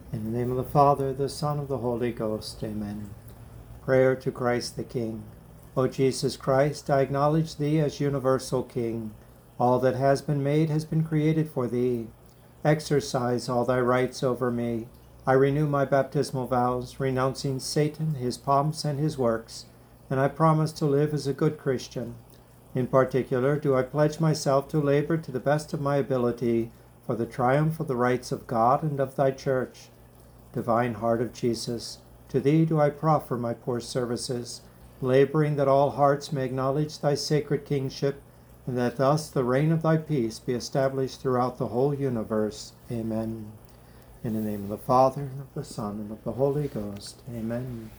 In the name of the Father, the Son, of the Holy Ghost. Amen. Prayer to Christ the King. O Jesus Christ, I acknowledge Thee as universal King. All that has been made has been created for Thee. Exercise all Thy rights over me. I renew my baptismal vows, renouncing Satan, his pomps, and his works, and I promise to live as a good Christian. In particular, do I pledge myself to labor to the best of my ability for the triumph of the rights of God and of Thy Church. Divine Heart of Jesus, to Thee do I proffer my poor services, laboring that all hearts may acknowledge Thy sacred kingship, and that thus the reign of Thy peace be established throughout the whole universe. Amen. In the name of the Father, and of the Son, and of the Holy Ghost. Amen.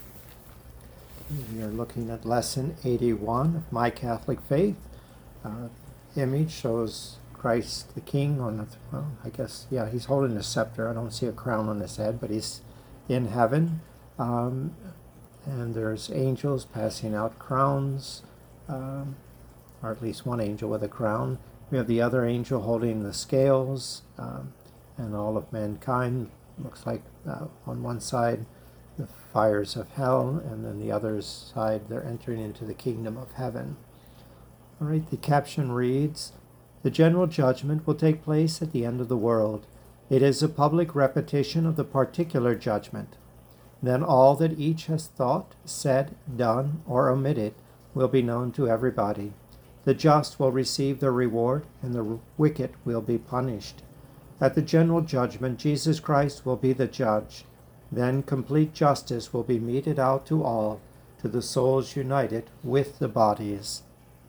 We are looking at Lesson 81 of My Catholic Faith. Image shows Christ the King on he's holding a scepter. I don't see a crown on his head, but he's in heaven. And there's angels passing out crowns, or at least one angel with a crown. We have the other angel holding the scales, and all of mankind. Looks like on one side the fires of hell, and then the other side they're entering into the kingdom of heaven. All right, the caption reads, "The general judgment will take place at the end of the world. It is a public repetition of the particular judgment. Then all that each has thought, said, done, or omitted will be known to everybody. The just will receive their reward, and the wicked will be punished. At the general judgment, Jesus Christ will be the judge. Then complete justice will be meted out to all, to the souls united with the bodies."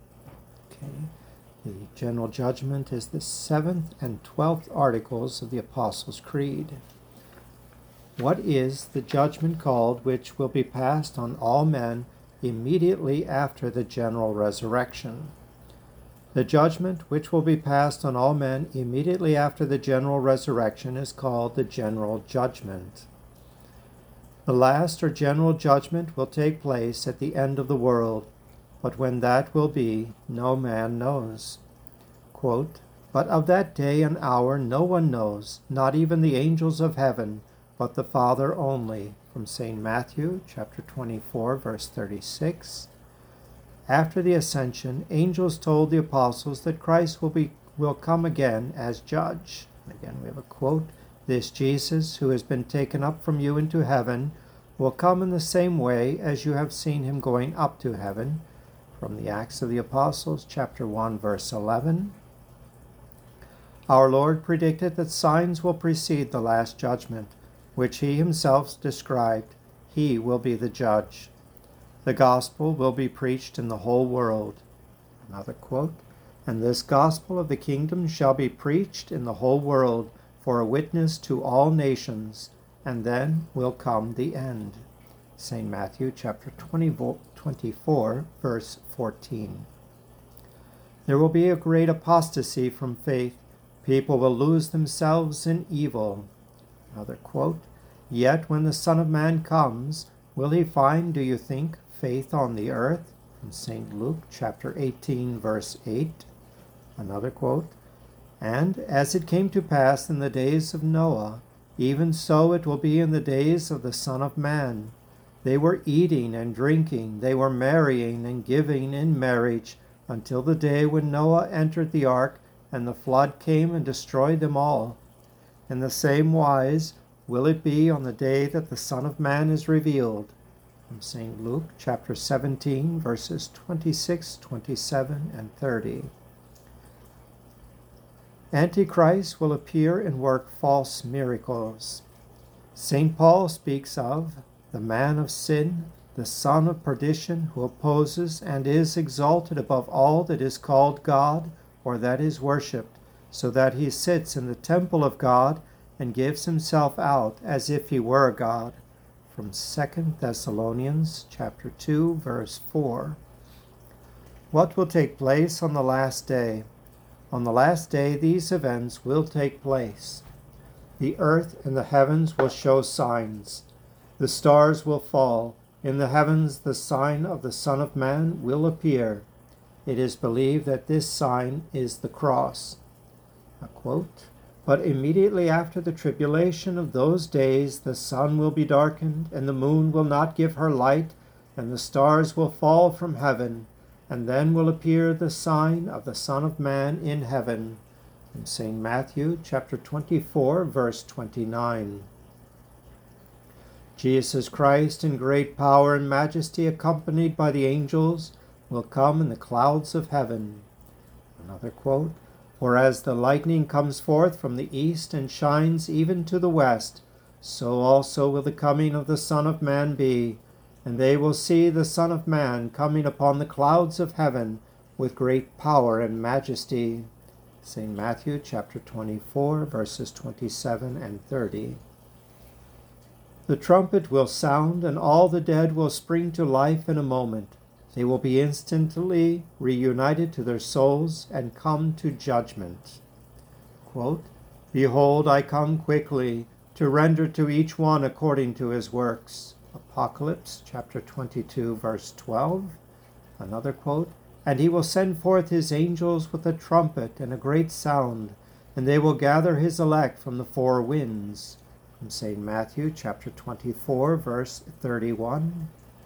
Okay. The general judgment is the 7th and 12th articles of the Apostles' Creed. What is the judgment called which will be passed on all men immediately after the general resurrection? The judgment which will be passed on all men immediately after the general resurrection is called the general judgment. The last or general judgment will take place at the end of the world, but when that will be, no man knows. Quote, "But of that day and hour no one knows, not even the angels of heaven, but the Father only," from St. Matthew chapter 24, verse 36. After the ascension, angels told the apostles that Christ will come again as judge. Again, we have a quote, "This Jesus, who has been taken up from you into heaven, will come in the same way as you have seen him going up to heaven," from the Acts of the Apostles, chapter 1, verse 11. Our Lord predicted that signs will precede the last judgment, which he himself described. He will be the judge. The gospel will be preached in the whole world. Another quote, "And this gospel of the kingdom shall be preached in the whole world for a witness to all nations, and then will come the end." St. Matthew chapter 24, verse 14. There will be a great apostasy from faith. People will lose themselves in evil. Another quote, "Yet when the Son of Man comes, will he find, do you think, faith on the earth?" From St. Luke chapter 18, verse 8. Another quote, "And as it came to pass in the days of Noah, even so it will be in the days of the Son of Man. They were eating and drinking, they were marrying and giving in marriage, until the day when Noah entered the ark, and the flood came and destroyed them all. In the same wise will it be on the day that the Son of Man is revealed." From St. Luke chapter 17, verses 26, 27, and 30. Antichrist will appear and work false miracles. St. Paul speaks of the man of sin, the son of perdition, who opposes and is exalted above all that is called God or that is worshipped, so that he sits in the temple of God and gives himself out as if he were a God. From 2 Thessalonians chapter 2, verse 4. What will take place on the last day? On the last day, these events will take place. The earth and the heavens will show signs. The stars will fall. In the heavens, the sign of the Son of Man will appear. It is believed that this sign is the cross. A quote, But immediately after the tribulation of those days, the sun will be darkened, and the moon will not give her light, and the stars will fall from heaven, and then will appear the sign of the Son of Man in heaven. From St. Matthew chapter 24, verse 29. Jesus Christ, in great power and majesty, accompanied by the angels, will come in the clouds of heaven. Another quote, "For as the lightning comes forth from the east and shines even to the west, so also will the coming of the Son of Man be, and they will see the Son of Man coming upon the clouds of heaven with great power and majesty." St. Matthew chapter 24, verses 27 and 30. The trumpet will sound, and all the dead will spring to life in a moment. They will be instantly reunited to their souls and come to judgment. Quote, "Behold, I come quickly to render to each one according to his works." Apocalypse chapter 22, verse 12. Another quote, "And he will send forth his angels with a trumpet and a great sound, and they will gather his elect from the four winds." From St. Matthew chapter 24, verse 31.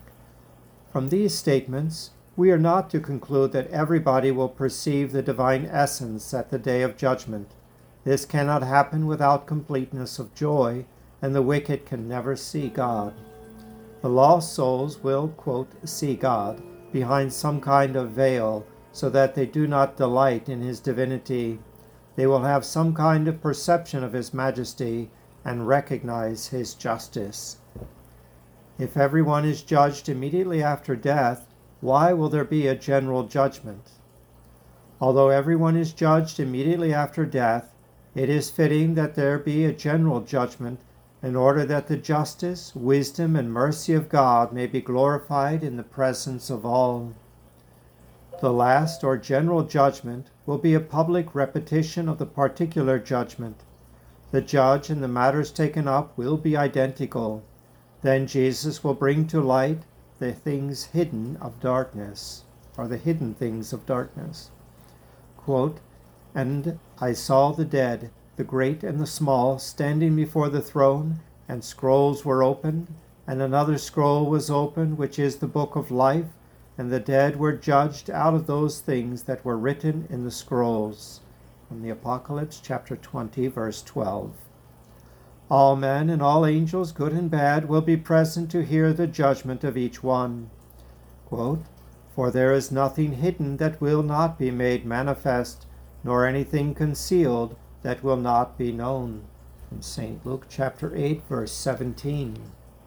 From these statements, we are not to conclude that everybody will perceive the divine essence at the day of judgment. This cannot happen without completeness of joy, and the wicked can never see God. The lost souls will, quote, "see God" behind some kind of veil, so that they do not delight in his divinity. They will have some kind of perception of his majesty and recognize his justice. If everyone is judged immediately after death, why will there be a general judgment? Although everyone is judged immediately after death, it is fitting that there be a general judgment in order that the justice, wisdom, and mercy of God may be glorified in the presence of all. The last or general judgment will be a public repetition of the particular judgment. The judge and the matters taken up will be identical. Then Jesus will bring to light the things hidden of darkness, or the hidden things of darkness. Quote, "And I saw the dead, the great and the small, standing before the throne, and scrolls were opened, and another scroll was opened, which is the book of life, and the dead were judged out of those things that were written in the scrolls." From the Apocalypse chapter 20, verse 12. All men and all angels, good and bad, will be present to hear the judgment of each one. Quote, "For there is nothing hidden that will not be made manifest, nor anything concealed that will not be known." From St. Luke chapter 8, verse 17.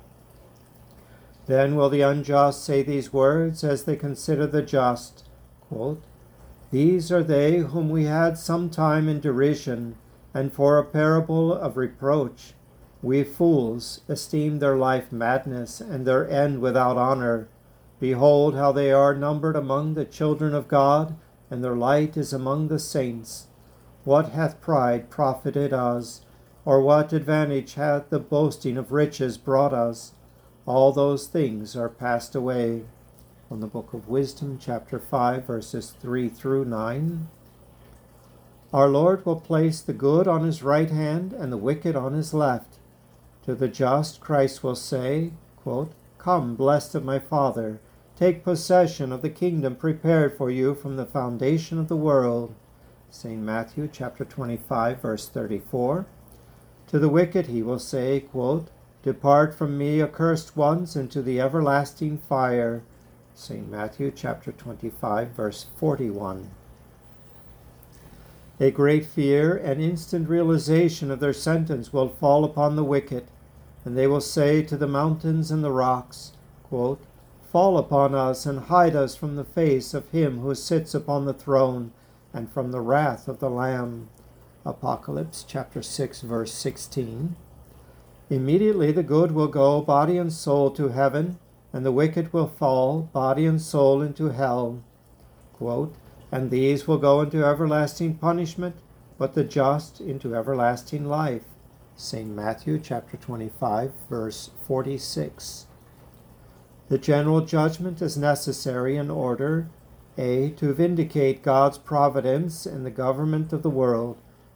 Then will the unjust say these words as they consider the just. Quote, "These are they whom we had some time in derision, and for a parable of reproach. We fools esteemed their life madness, and their end without honor. Behold how they are numbered among the children of God, and their light is among the saints. What hath pride profited us? Or what advantage hath the boasting of riches brought us? All those things are passed away." From the Book of Wisdom, chapter 5, verses 3 through 9. Our Lord will place the good on his right hand and the wicked on his left. To the just, Christ will say, quote, "Come, blessed of my Father, take possession of the kingdom prepared for you from the foundation of the world." St. Matthew chapter 25, verse 34. To the wicked he will say, quote, "Depart from me, accursed ones, into the everlasting fire." St. Matthew chapter 25, verse 41. A great fear and instant realization of their sentence will fall upon the wicked, and they will say to the mountains and the rocks, quote, "Fall upon us and hide us from the face of him who sits upon the throne and from the wrath of the Lamb." Apocalypse chapter 6, verse 16. Immediately the good will go, body and soul, to heaven, and the wicked will fall, body and soul, into hell. Quote, "And these will go into everlasting punishment, but the just into everlasting life." St. Matthew chapter 25, verse 46. The general judgment is necessary in order, A, to vindicate God's providence in the government of the world,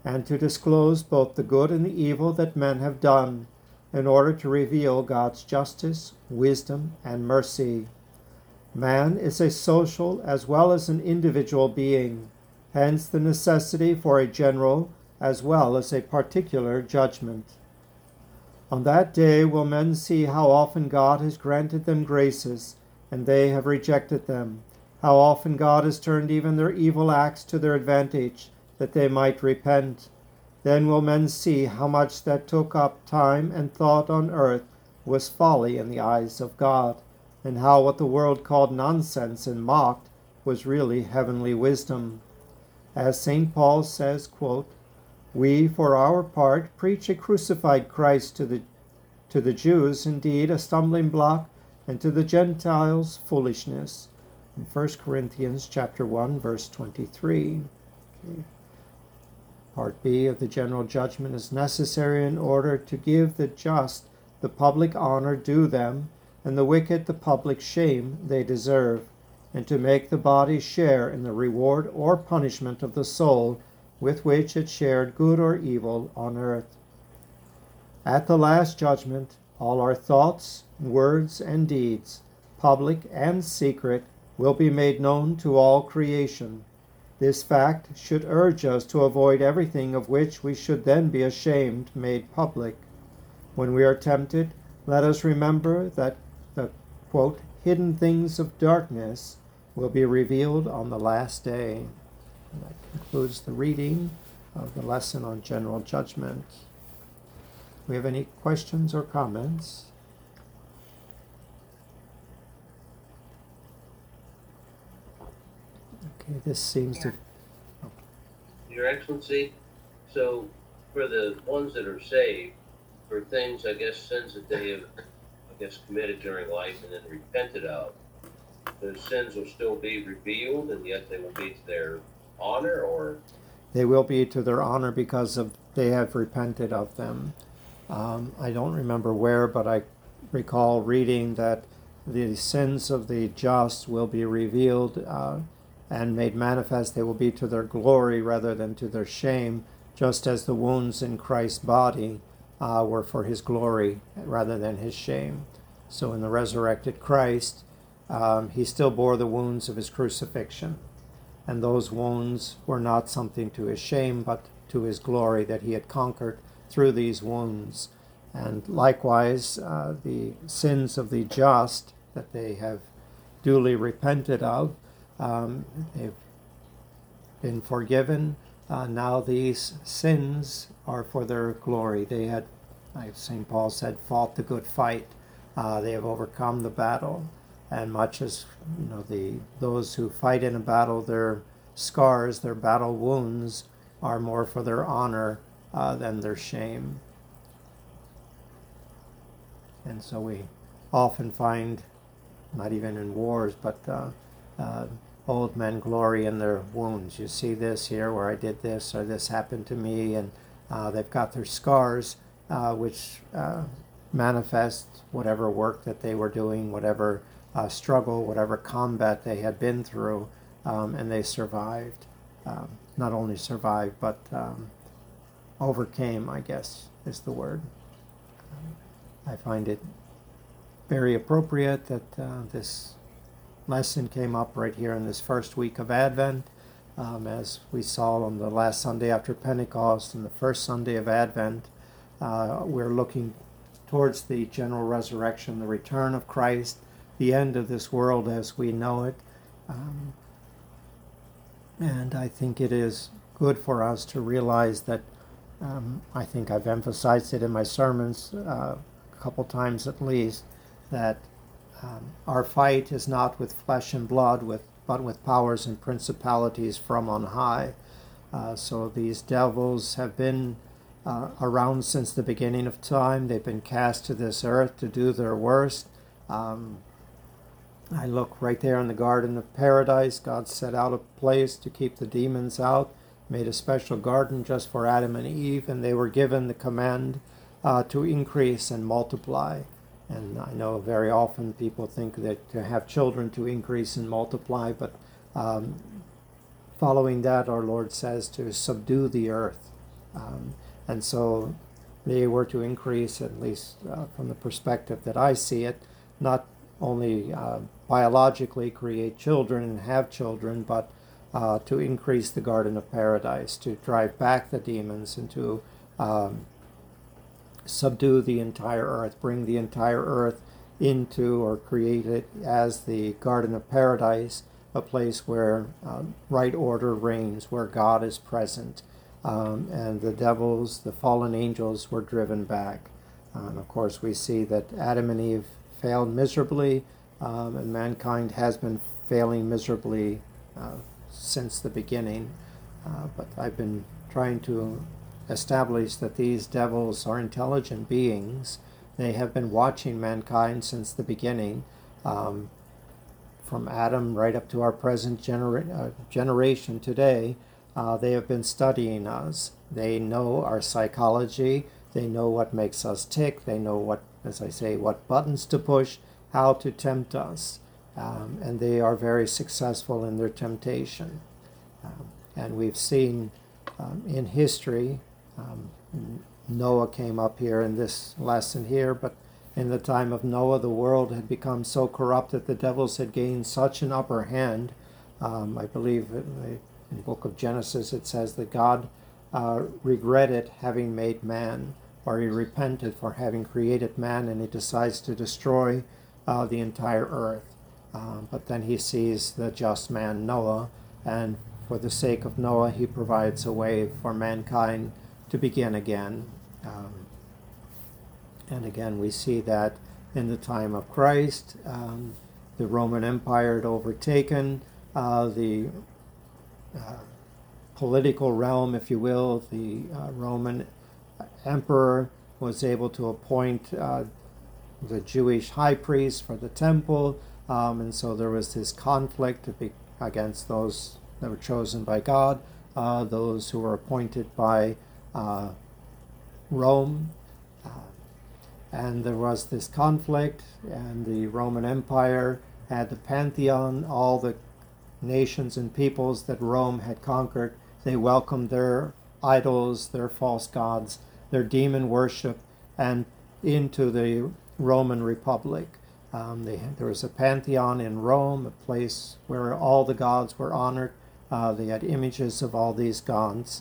and to disclose both the good and the evil that men have done, in order to reveal God's justice, wisdom, and mercy. Man is a social as well as an individual being, hence the necessity for a general as well as a particular judgment. On that day will men see how often God has granted them graces, and they have rejected them, how often God has turned even their evil acts to their advantage, that they might repent. Then will men see how much that took up time and thought on earth was folly in the eyes of God, and how what the world called nonsense and mocked was really heavenly wisdom. As St. Paul says, quote, "We, for our part, preach a crucified Christ to the Jews, indeed, a stumbling block, and to the Gentiles, foolishness." In 1 Corinthians chapter 1, verse 23. Okay. Part B of the general judgment is necessary in order to give the just the public honor due them, and the wicked the public shame they deserve, and to make the body share in the reward or punishment of the soul with which it shared good or evil on earth. At the last judgment, all our thoughts, words, and deeds, public and secret, will be made known to all creation. This fact should urge us to avoid everything of which we should then be ashamed made public. When we are tempted, let us remember that the, quote, hidden things of darkness will be revealed on the last day. And that concludes the reading of the lesson on general judgment. Do we have any questions or comments? Okay, this seems to... Your Excellency, so for the ones that are saved, for things, I guess, sins that they have, committed during life and then repented of, those sins will still be revealed, and yet they will be to their honor, or? They will be to their honor because they have repented of them. I don't remember where, but I recall reading that the sins of the just will be revealed and made manifest. They will be to their glory rather than to their shame, just as the wounds in Christ's body were for his glory rather than his shame. So in the resurrected Christ, he still bore the wounds of his crucifixion. And those wounds were not something to his shame, but to his glory that he had conquered through these wounds. And likewise, the sins of the just that they have duly repented of, they've been forgiven. Now these sins are for their glory. They had, like St. Paul said, fought the good fight. They have overcome the battle. And much as those who fight in a battle, their scars, their battle wounds, are more for their honor than their shame. And so we often find, not even in wars, but old men glory in their wounds. You see this here where I did this, or this happened to me, and they've got their scars, which manifest whatever work that they were doing, whatever struggle, whatever combat they had been through, and they survived. Not only survived, but overcame, I guess, is the word. I find it very appropriate that this lesson came up right here in this first week of Advent, as we saw on the last Sunday after Pentecost and the first Sunday of Advent. We're looking towards the general resurrection, the return of Christ, the end of this world as we know it. And I think it is good for us to realize that, I think I've emphasized it in my sermons a couple times at least, that our fight is not with flesh and blood, but with powers and principalities from on high. So these devils have been around since the beginning of time. They've been cast to this earth to do their worst. I look right there in the Garden of Paradise. God set out a place to keep the demons out, made a special garden just for Adam and Eve, and they were given the command to increase and multiply. And I know very often people think that to have children to increase and multiply, but following that, our Lord says to subdue the earth. And so they were to increase, at least from the perspective that I see it, not only biologically create children and have children, but to increase the Garden of Paradise, to drive back the demons and to subdue the entire earth, bring the entire earth into or create it as the Garden of Paradise, a place where right order reigns, where God is present, and the devils, the fallen angels, were driven back. And of course, we see that Adam and Eve failed miserably, and mankind has been failing miserably since the beginning. But I've been trying to establish that these devils are intelligent beings. They have been watching mankind since the beginning, from Adam right up to our present generation today. They have been studying us. They know our psychology. They know what makes us tick. They know what, as I say, what buttons to push, how to tempt us. And they are very successful in their temptation. And we've seen in history, Noah came up here in this lesson here, but in the time of Noah, the world had become so corrupt that the devils had gained such an upper hand. I believe in the book of Genesis it says that God regretted having made man, or he repented for having created man, and he decides to destroy the entire earth. But then he sees the just man Noah, and for the sake of Noah, he provides a way for mankind to begin again. And again, we see that in the time of Christ, the Roman Empire had overtaken the political realm, if you will. The Roman emperor was able to appoint the Jewish high priest for the temple, and so there was this conflict against those that were chosen by God, those who were appointed by Rome. And there was this conflict, and the Roman Empire had the pantheon, all the nations and peoples that Rome had conquered. They welcomed their idols, their false gods, their demon worship, and into the Roman Republic. There was a pantheon in Rome, a place where all the gods were honored. They had images of all these gods.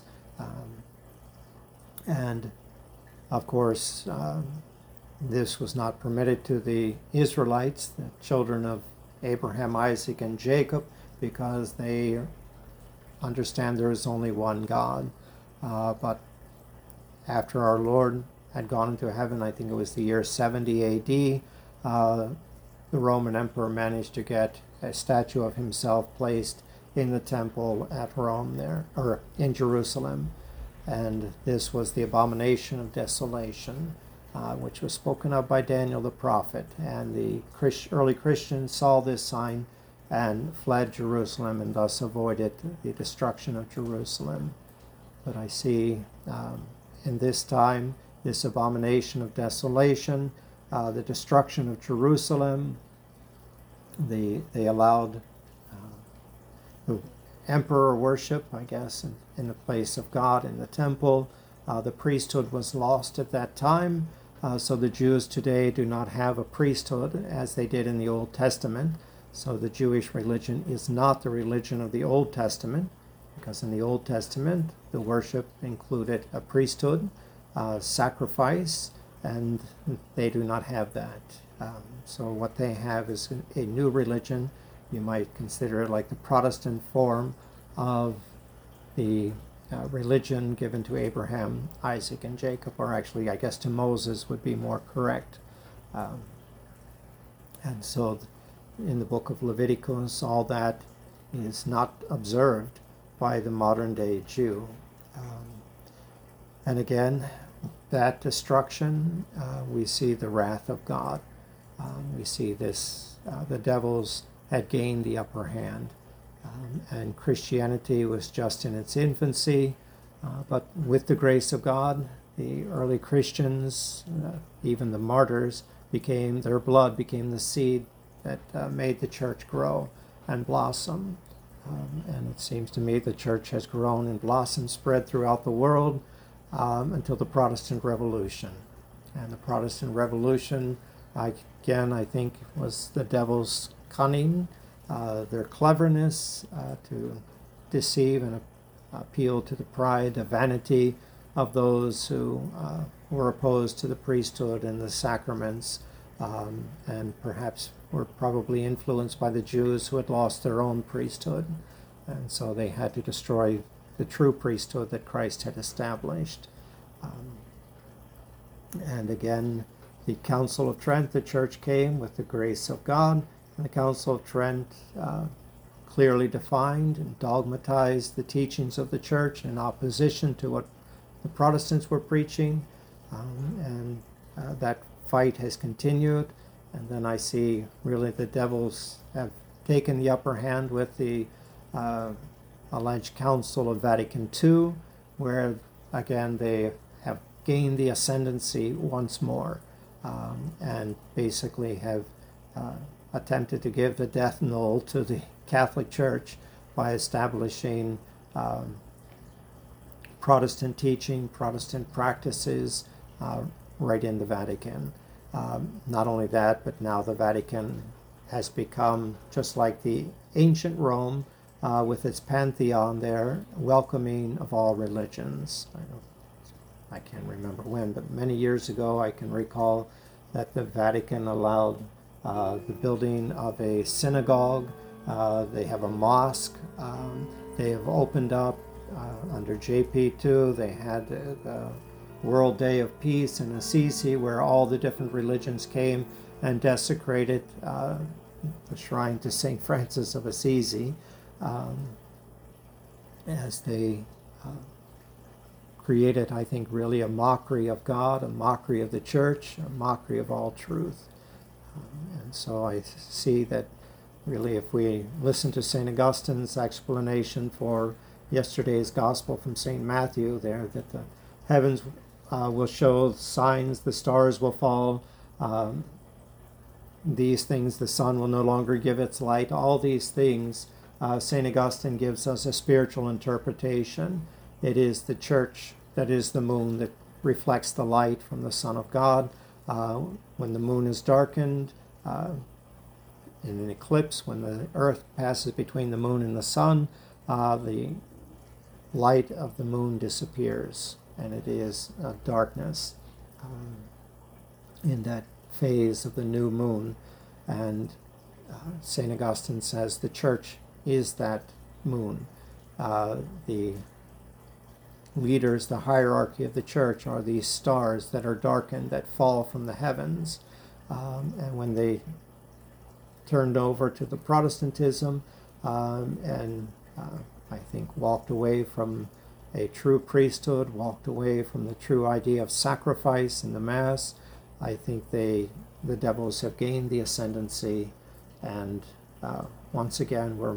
And of course, this was not permitted to the Israelites, the children of Abraham, Isaac, and Jacob, because they understand there is only one God. But after our Lord had gone into heaven, I think it was the year 70 AD, the Roman emperor managed to get a statue of himself placed in the temple at Rome there, or in Jerusalem. And this was the abomination of desolation, which was spoken of by Daniel the prophet. And the early Christians saw this sign and fled Jerusalem, and thus avoided the destruction of Jerusalem. But I see in this time, this abomination of desolation, the destruction of Jerusalem, they allowed the emperor worship, I guess, in the place of God in the temple. The priesthood was lost at that time, so the Jews today do not have a priesthood as they did in the Old Testament. So the Jewish religion is not the religion of the Old Testament, because in the Old Testament the worship included a priesthood, sacrifice, and they do not have that. So what they have is a new religion. You might consider it like the Protestant form of the religion given to Abraham, Isaac, and Jacob, or actually, I guess, to Moses would be more correct. And so in the book of Leviticus, all that is not observed by the modern day Jew. And again, that destruction, we see the wrath of God. We see this, the devils had gained the upper hand, and Christianity was just in its infancy, but with the grace of God, the early Christians, even the martyrs, their blood became the seed that made the church grow and blossom. And it seems to me the church has grown and blossomed, spread throughout the world, until the Protestant Revolution. And the Protestant Revolution, again, I think was the devil's cunning, their cleverness to deceive and appeal to the pride, the vanity of those who were opposed to the priesthood and the sacraments, and perhaps were probably influenced by the Jews who had lost their own priesthood. And so they had to destroy the true priesthood that Christ had established. And again, the Council of Trent, the church came with the grace of God, and the Council of Trent clearly defined and dogmatized the teachings of the church in opposition to what the Protestants were preaching, and that fight has continued. And then I see really the devils have taken the upper hand with the alleged Council of Vatican II, where again they have gained the ascendancy once more, and basically have attempted to give the death knell to the Catholic Church by establishing Protestant teaching, Protestant practices right in the Vatican. Not only that, but now the Vatican has become just like the ancient Rome, with its pantheon there, welcoming of all religions. I can't remember when, but many years ago I can recall that the Vatican allowed the building of a synagogue. They have a mosque. They have opened up under JP2. They had the World Day of Peace in Assisi, where all the different religions came and desecrated the shrine to St. Francis of Assisi, as they created, I think, really a mockery of God, a mockery of the church, a mockery of all truth. And so I see that really if we listen to St. Augustine's explanation for yesterday's gospel from St. Matthew there, that the heavens will show signs, the stars will fall, these things, the sun will no longer give its light, all these things, St. Augustine gives us a spiritual interpretation. It is the church that is the moon that reflects the light from the Son of God. When the moon is darkened, in an eclipse, when the earth passes between the moon and the sun, the light of the moon disappears, and it is darkness in that phase of the new moon. And St. Augustine says the church is that moon. The leaders, the hierarchy of the church, are these stars that are darkened, that fall from the heavens. And when they turned over to the Protestantism and I think walked away from a true priesthood, walked away from the true idea of sacrifice in the Mass, I think the devils have gained the ascendancy, and once again we're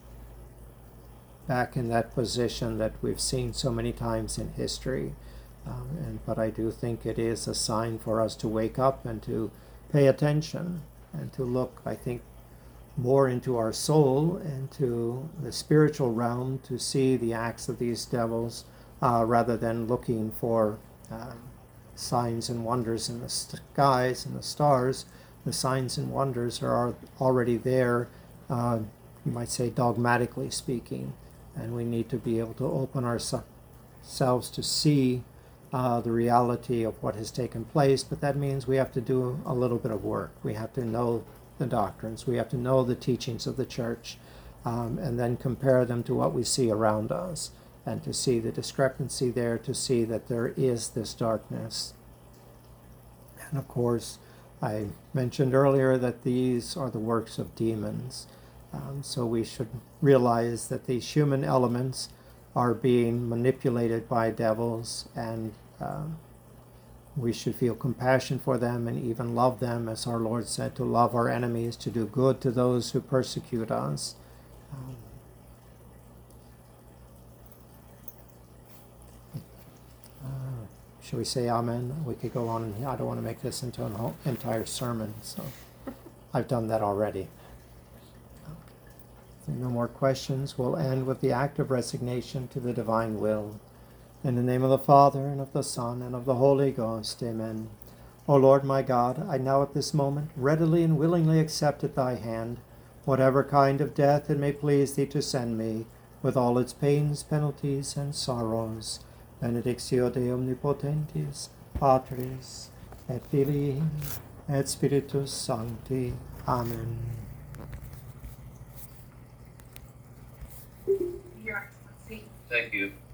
back in that position that we've seen so many times in history. But I do think it is a sign for us to wake up and to pay attention and to look, I think, more into our soul and to the spiritual realm to see the acts of these devils, rather than looking for signs and wonders in the skies and the stars. The signs and wonders are already there, you might say dogmatically speaking, and we need to be able to open ourselves to see the reality of what has taken place. But that means we have to do a little bit of work. We have to know the doctrines, we have to know the teachings of the church, and then compare them to what we see around us, and to see the discrepancy there, to see that there is this darkness. And of course, I mentioned earlier that these are the works of demons. So we should realize that these human elements are being manipulated by devils, and we should feel compassion for them and even love them, as our Lord said, to love our enemies, to do good to those who persecute us. Shall we say amen? We could go on, and I don't want to make this into an entire sermon, so I've done that already. If there are no more questions, we'll end with the act of resignation to the divine will. In the name of the Father, and of the Son, and of the Holy Ghost. Amen. O Lord my God, I now at this moment readily and willingly accept at thy hand whatever kind of death it may please thee to send me, with all its pains, penalties, and sorrows. Benedictio Dei omnipotentis, Patris, et Filii, et Spiritus Sancti. Amen. Your Excellency. Thank you.